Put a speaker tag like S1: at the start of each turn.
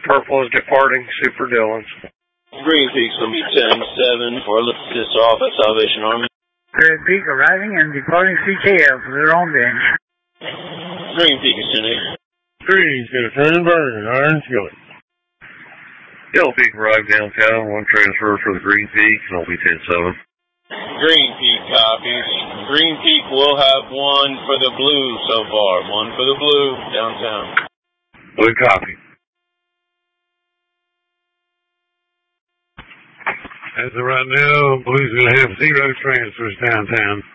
S1: Purple is departing Super Dillons.
S2: Green Peak's going to be 10-7 for this off at Salvation Army.
S3: Red Peak arriving and departing CKL for their own bench.
S2: Green Peak is 10-8.
S4: Green's going to turn and burn in Iron Skillet.
S5: Yellow Peak arrived downtown. One transfer for the Green Peak, and it'll be 10-7.
S2: Green Peak copies. Green Peak will have one for the blue so far. One for the blue downtown.
S5: Good copy.
S4: As of right now, Blue's going to have 0 transfers downtown.